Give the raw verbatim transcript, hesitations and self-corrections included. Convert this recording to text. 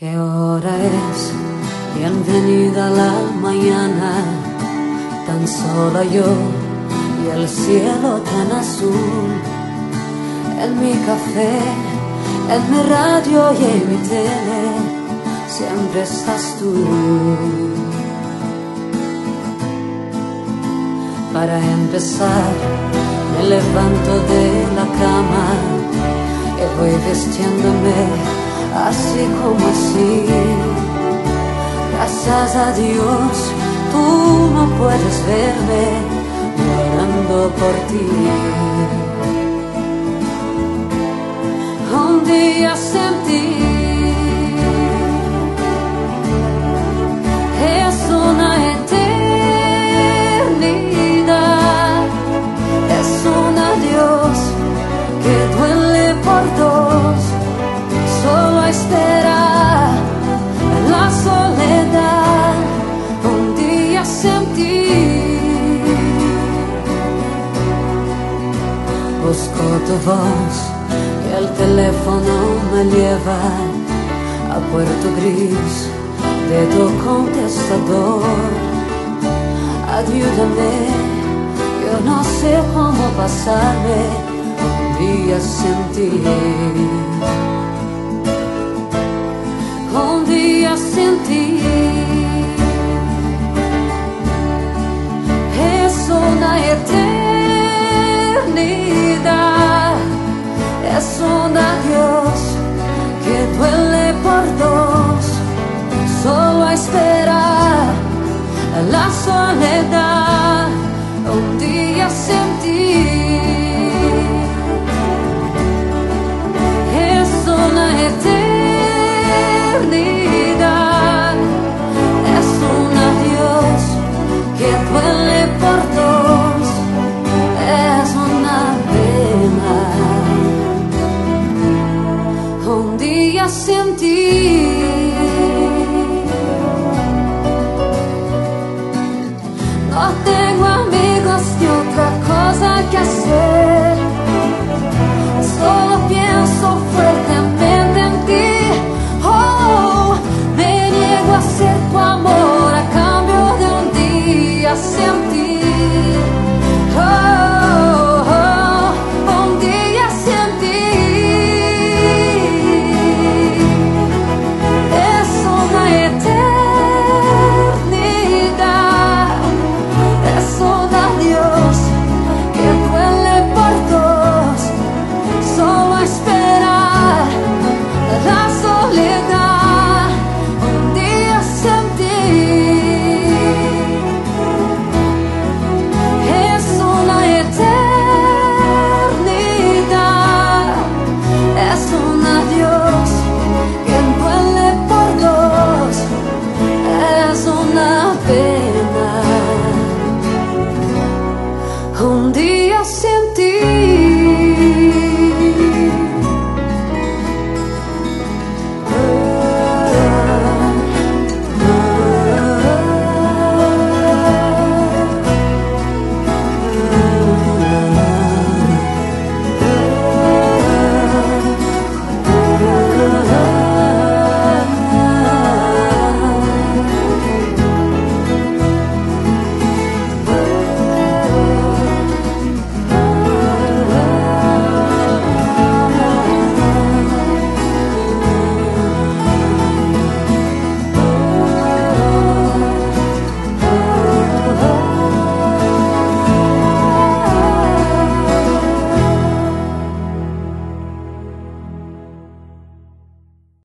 ¿Qué hora es? Bienvenida a la mañana, tan sola yo y el cielo tan azul. En mi café, en mi radio y en mi tele, siempre estás tú. Para empezar, me levanto de la cama y voy vistiéndome así como así. Gracias a Dios, tú no puedes verme llorando por ti. Un día sentí, es una eternidad, es un adiós que duele por dos. Solo esperar en la soledad. Un día sentí, busco tu voz y el teléfono me lleva a Puerto Gris de tu contestador. Ayúdame, yo no sé cómo pasarme un día sin ti. Un día sin ti es una eternidad, es un adiós que duele por dos. Solo esperar la soledad. Un día sin ti es una eternidad, es un adiós que duele por dos, es una pena. Un día sin ti. No tengo amigos ni otra cosa que hacer.